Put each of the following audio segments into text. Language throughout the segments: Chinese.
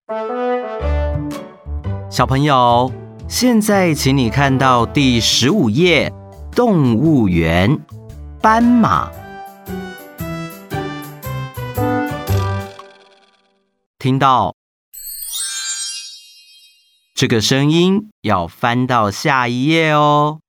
小朋友，现在请你看到第15页，动物园，斑马。听到这个声音，要翻到下一页哦。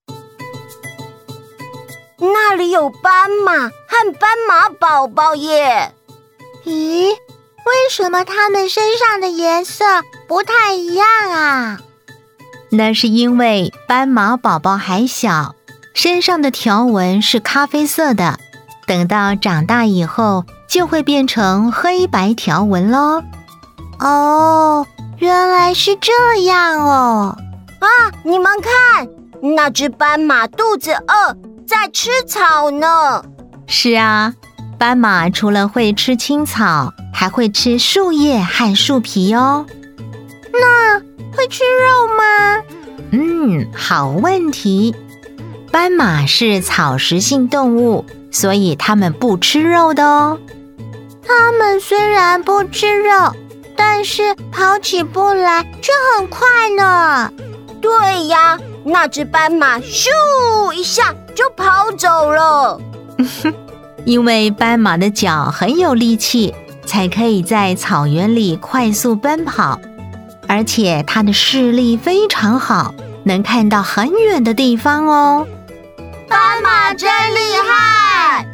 那里有斑马和斑马宝宝耶。 咦，为什么它们身上的颜色不太一样啊？ 那是因为斑马宝宝还小，身上的条纹是咖啡色的，等到长大以后就会变成黑白条纹咯。 哦，原来是这样哦。 啊，你们看，那只斑马肚子饿，在吃草呢。 是啊，斑马除了会吃青草，还会吃树叶和树皮哦。 那会吃肉吗？ 好问题。斑马是草食性动物，所以它们不吃肉的哦。 它们虽然不吃肉，但是跑起步来却很快呢。 对呀，那只斑马咻一下就跑走了。 因为斑马的脚很有力气，才可以在草原里快速奔跑，而且它的视力非常好，能看到很远的地方哦。 斑马真厉害！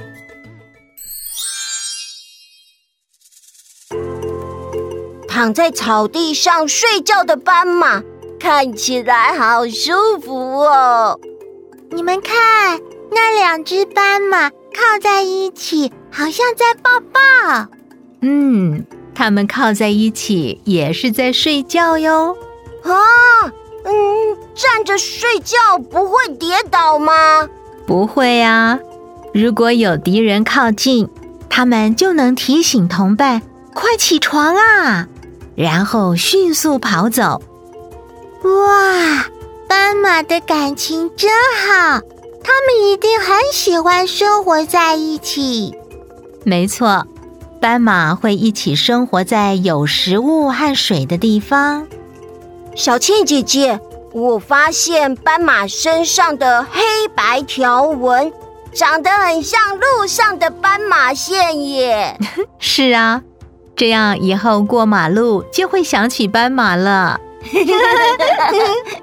躺在草地上睡觉的斑马，看起来好舒服哦。 你们看，那两只斑马靠在一起，好像在抱抱。 它们靠在一起也是在睡觉哟。 站着睡觉不会跌倒吗？ 不会啊，如果有敌人靠近，它们就能提醒同伴快起床啊，然后迅速跑走。 哇，斑马的感情真好，它们一定很喜欢生活在一起。 没错，斑马会一起生活在有食物和水的地方。 小倩姐姐，我发现斑马身上的黑白条纹长得很像路上的斑马线耶。 是啊，这样以后过马路就会想起斑马了。